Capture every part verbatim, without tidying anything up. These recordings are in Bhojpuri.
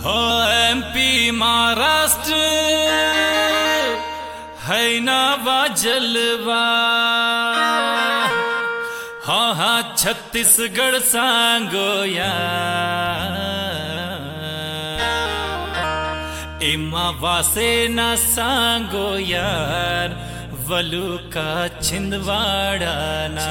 हो एमपी महाराष्ट्र है नवा जलवा। हाँ हाँ छत्तीसगढ़ सांगो यार, इमा वासे न सांगो यार, वलू का छिंदवाड़ा ना।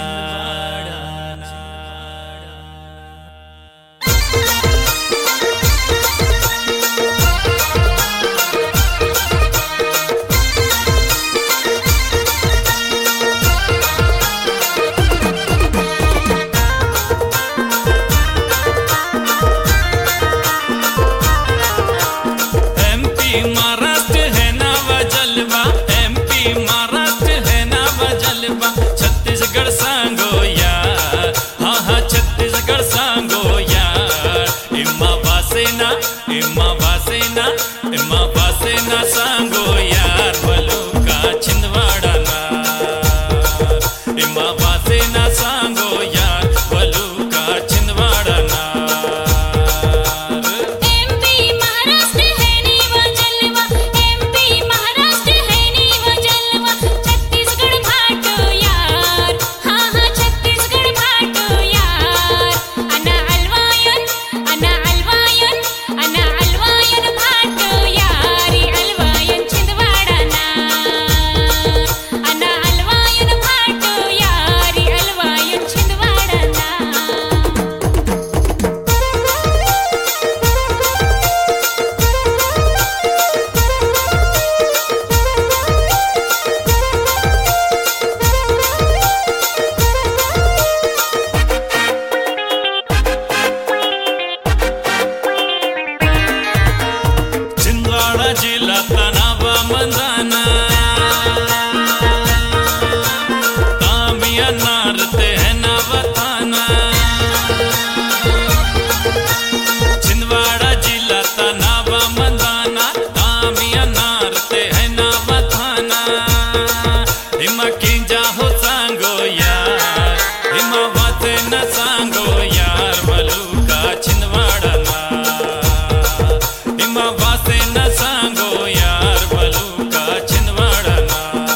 छत्तीसगढ़ सांगो यार, हाँ हाँ छत्तीसगढ़ सांगो यार, इम्मा वासेना इम्मा वासेना इम्मा वासेना सांगो यार, वलू का छिंदवाड़ा ना। इम्मा वासेना सांगो यार, वलू का छिंदवाड़ा ना। जिला तनावा मंदाना तामिया नारते हैं नवथाना। छिंदवाड़ा जिला तनावा मंदाना तामिया नारते हैं नवथाना। हिमा किंजा हो सांगो यार, हिमा वाते न सांगो यार, वलू का छिंदवाड़ा ना। हिमा वाते न सांगो यार, वलू का छिंदवाड़ा ना।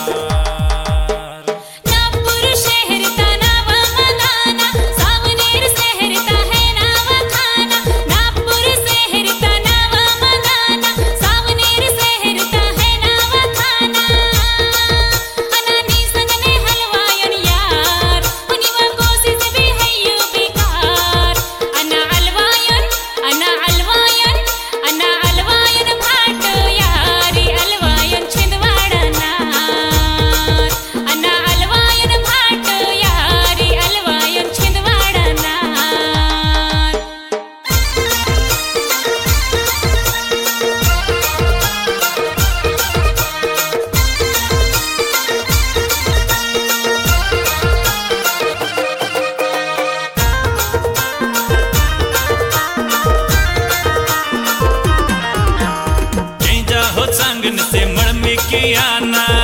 नागपुर शहर का नावा मंदाना, सावनेर शहर का है नवथाना। नागपुर शहर का नावा मंदाना, सावनेर शहर का है नवथाना। अनानी संगने हलवायन यार, उनिवा कोशिश भी है यू बेकार। अना अलवायन अना अलवायन अना अलवायन भाटो यारी, अलवायन छिंदवाड़ा ना। अना अलवायन भाटो यारी, अलवायन छिंदवाड़ा ना। किंजा हो सांगन से मड़मी की आना।